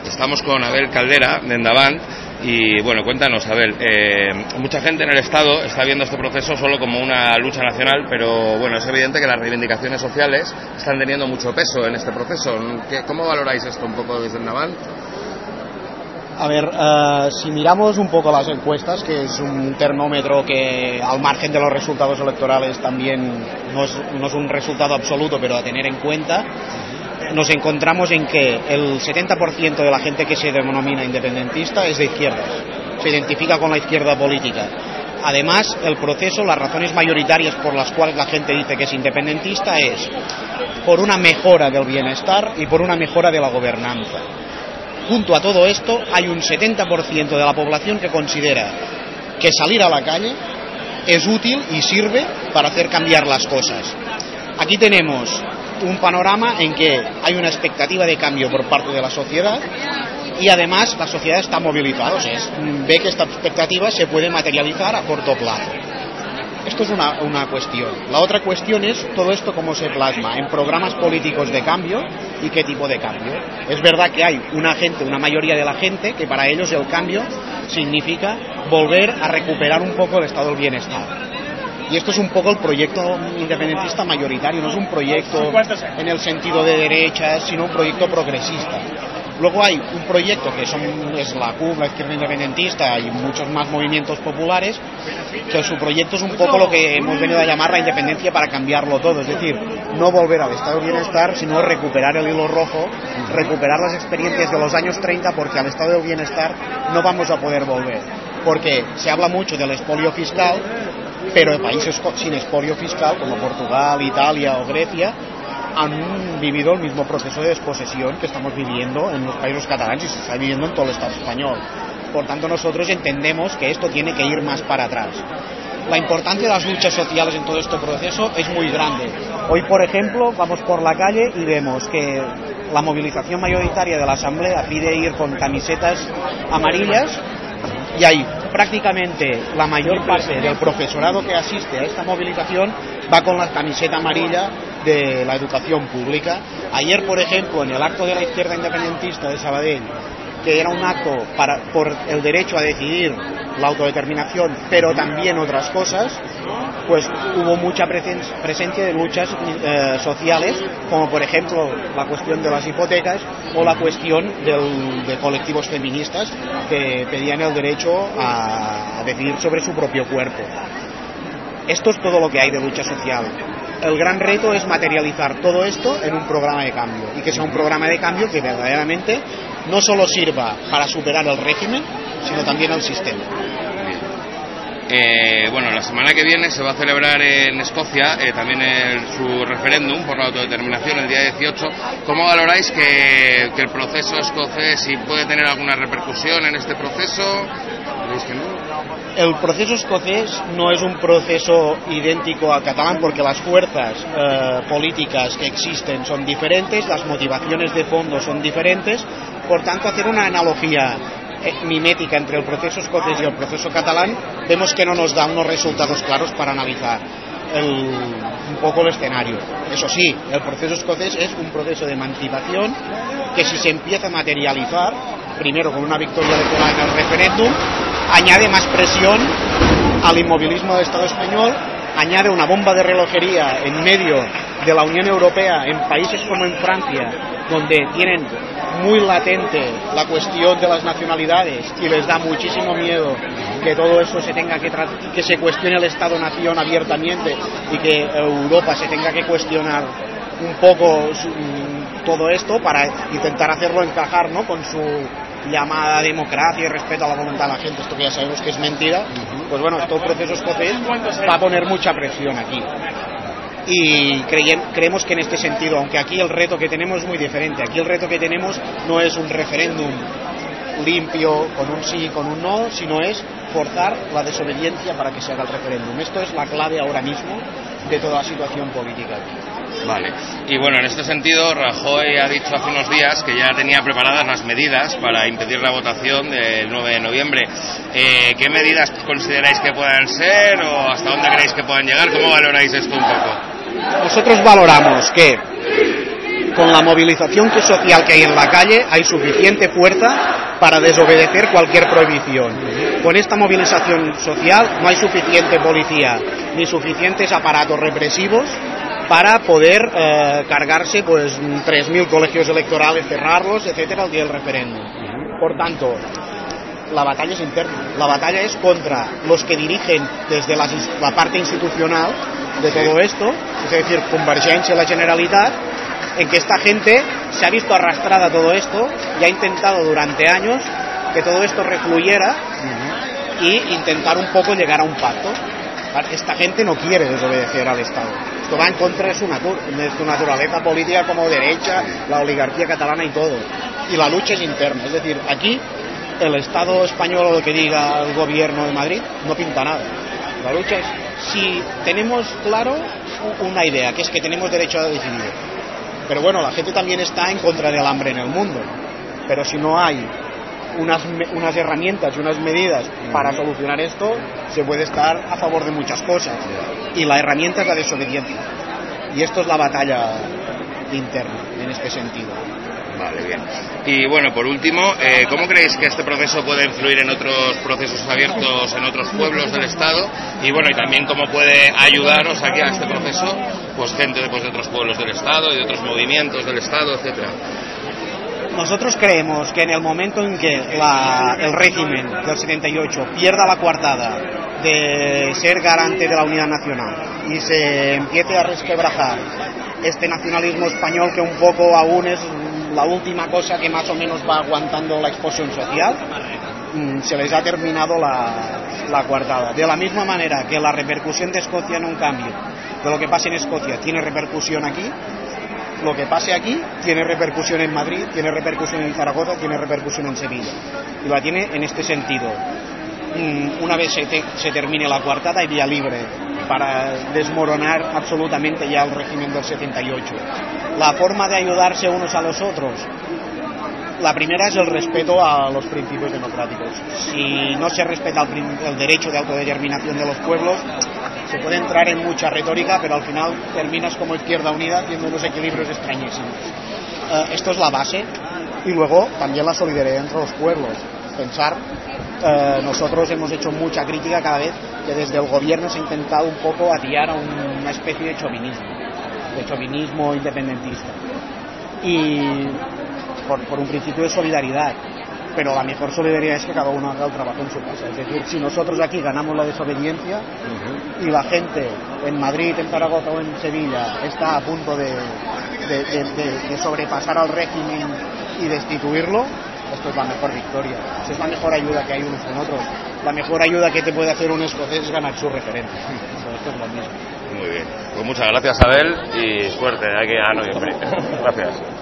Estamos con Abel Caldera, de Endavant, y bueno, cuéntanos, Abel, mucha gente en el Estado está viendo este proceso solo como una lucha nacional, pero bueno, es evidente que las reivindicaciones sociales están teniendo mucho peso en este proceso. ¿Cómo valoráis esto un poco desde Endavant? A ver, si miramos un poco las encuestas, que es un termómetro que al margen de los resultados electorales también no es un resultado absoluto, pero a tener en cuenta, nos encontramos en que el 70% de la gente que se denomina independentista es de izquierdas, se identifica con la izquierda política. Además, el proceso, las razones mayoritarias por las cuales la gente dice que es independentista es por una mejora del bienestar y por una mejora de la gobernanza. Junto a todo esto, hay un 70% de la población que considera que salir a la calle es útil y sirve para hacer cambiar las cosas. Aquí tenemos un panorama en que hay una expectativa de cambio por parte de la sociedad y además la sociedad está movilizada, o sea, ve que esta expectativa se puede materializar a corto plazo. Esto es una cuestión. La otra cuestión es todo esto cómo se plasma en programas políticos de cambio y qué tipo de cambio. Es verdad que hay una mayoría de la gente que para ellos el cambio significa volver a recuperar un poco el estado del bienestar. Y esto es un poco el proyecto independentista mayoritario, no es un proyecto en el sentido de derechas, sino un proyecto progresista. Luego hay un proyecto que es la CUP, la izquierda independentista y muchos más movimientos populares, que su proyecto es un poco lo que hemos venido a llamar la independencia para cambiarlo todo, es decir, no volver al estado del bienestar, sino recuperar el hilo rojo, recuperar las experiencias de los años 30, porque al estado del bienestar no vamos a poder volver, porque se habla mucho del expolio fiscal, pero en países sin expolio fiscal como Portugal, Italia o Grecia han vivido el mismo proceso de desposesión que estamos viviendo en los países catalanes y se está viviendo en todo el Estado español. Por tanto, nosotros entendemos que esto tiene que ir más para atrás. La importancia de las luchas sociales en todo este proceso es muy grande. Hoy, por ejemplo, vamos por la calle y vemos que la movilización mayoritaria de la Asamblea pide ir con camisetas amarillas y hay prácticamente la mayor parte del profesorado que asiste a esta movilización va con la camiseta amarilla de la educación pública. Ayer, por ejemplo, en el acto de la izquierda independentista de Sabadell, que era un acto por el derecho a decidir, la autodeterminación, pero también otras cosas, pues hubo mucha presencia de luchas sociales, como por ejemplo la cuestión de las hipotecas o la cuestión de colectivos feministas que pedían el derecho a decidir sobre su propio cuerpo. Esto es todo lo que hay de lucha social. El gran reto es materializar todo esto en un programa de cambio, y que sea un programa de cambio que verdaderamente no solo sirva para superar el régimen, sino también el sistema. Bueno, la semana que viene se va a celebrar en Escocia también su referéndum por la autodeterminación el día 18. ¿Cómo valoráis que el proceso escocés, si puede tener alguna repercusión en este proceso? ¿Creéis que no? El proceso escocés no es un proceso idéntico al catalán porque las fuerzas políticas que existen son diferentes, las motivaciones de fondo son diferentes. Por tanto, hacer una analogía mimética entre el proceso escocés y el proceso catalán vemos que no nos da unos resultados claros para analizar un poco el escenario. Eso sí, el proceso escocés es un proceso de emancipación que, si se empieza a materializar, primero con una victoria electoral en el referéndum, añade más presión al inmovilismo del Estado español, añade una bomba de relojería en medio de la Unión Europea en países como en Francia, donde tienen muy latente la cuestión de las nacionalidades y les da muchísimo miedo que todo eso se tenga que se cuestione el Estado-nación abiertamente y que Europa se tenga que cuestionar un poco todo esto para intentar hacerlo encajar, ¿no?, con su llamada democracia y respeto a la voluntad de la gente, esto que ya sabemos que es mentira. Pues bueno, todo el proceso escocés va a poner mucha presión aquí. Y creemos que en este sentido, aunque aquí el reto que tenemos es muy diferente, aquí el reto que tenemos no es un referéndum limpio con un sí y con un no, sino es forzar la desobediencia para que se haga el referéndum. Esto es la clave ahora mismo de toda la situación política aquí. Vale. Y bueno, en este sentido, Rajoy ha dicho hace unos días que ya tenía preparadas las medidas para impedir la votación del 9 de noviembre. ¿Qué medidas consideráis que puedan ser o hasta dónde creéis que puedan llegar? ¿Cómo valoráis esto un poco? Nosotros valoramos que con la movilización social que hay en la calle hay suficiente fuerza para desobedecer cualquier prohibición. Con esta movilización social no hay suficiente policía ni suficientes aparatos represivos para poder cargarse pues 3.000 colegios electorales, cerrarlos, etcétera, el día del referéndum. Por tanto, la batalla es interna. La batalla es contra los que dirigen desde la parte institucional de todo esto, es decir, Convergència y la Generalitat, en que esta gente se ha visto arrastrada a todo esto y ha intentado durante años que todo esto refluyera y intentar un poco llegar a un pacto. Esta gente no quiere desobedecer al Estado. Esto va en contra de su naturaleza política como derecha, la oligarquía catalana y todo. Y la lucha es interna. Es decir, aquí el Estado español o lo que diga el gobierno de Madrid no pinta nada. La lucha es si tenemos claro una idea, que es que tenemos derecho a decidir. Pero bueno, la gente también está en contra del hambre en el mundo. Pero si no hay unas herramientas y unas medidas para solucionar esto, se puede estar a favor de muchas cosas. Y la herramienta es la desobediencia. Y esto es la batalla interna en este sentido. Vale, bien. Y bueno, por último, ¿cómo creéis que este proceso puede influir en otros procesos abiertos en otros pueblos del Estado? Y bueno, y también cómo puede ayudaros aquí a este proceso, pues gente de otros pueblos del Estado y de otros movimientos del Estado, etcétera. Nosotros creemos que en el momento en que el régimen del 78 pierda la coartada de ser garante de la unidad nacional y se empiece a resquebrajar este nacionalismo español que un poco aún es la última cosa que más o menos va aguantando la explosión social, se les ha terminado la coartada. De la misma manera que la repercusión de Escocia en un cambio, de lo que pase en Escocia tiene repercusión aquí, lo que pase aquí tiene repercusión en Madrid, tiene repercusión en Zaragoza, tiene repercusión en Sevilla. Y la tiene en este sentido. Una vez se termine la coartada hay vía libre para desmoronar absolutamente ya el régimen del 78. La forma de ayudarse unos a los otros, la primera es el respeto a los principios democráticos. Si no se respeta el derecho de autodeterminación de los pueblos, se puede entrar en mucha retórica, pero al final terminas como Izquierda Unida haciendo unos equilibrios extrañísimos. Esto es la base. Y luego también la solidaridad entre los pueblos. Pensar, nosotros hemos hecho mucha crítica cada vez que desde el gobierno se ha intentado un poco atiar a una especie de chauvinismo independentista. Y por un principio de solidaridad. Pero la mejor solidaridad es que cada uno haga el trabajo en su casa. Es decir, si nosotros aquí ganamos la desobediencia y la gente en Madrid, en Zaragoza o en Sevilla está a punto de sobrepasar al régimen y destituirlo, esto es la mejor victoria. Esa es la mejor ayuda que hay unos con otros. La mejor ayuda que te puede hacer un escocés es ganar su referente. Esto es lo mismo. Muy bien. Pues muchas gracias, Abel, y suerte de aquí a noviembre. Gracias.